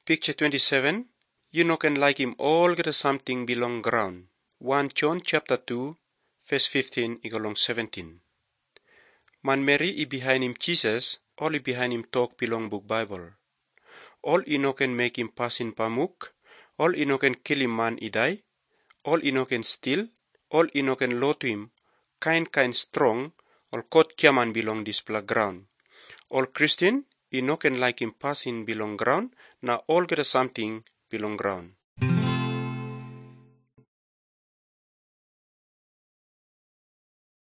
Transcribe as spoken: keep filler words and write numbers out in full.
Picture twenty-seven. You no can like him all get something belong ground. First John chapter two, verse fifteen, igalong seventeen. Man Mary i behind him Jesus, all i behind him talk belong book Bible. All i no can make him pass in pamuk, all i no can kill him man i die, all i no can steal, all i no can law to him, kind kind strong, all kot kiaman belong this pla ground. All Christian, i no can like him pass in belong ground, na all get something belong ground.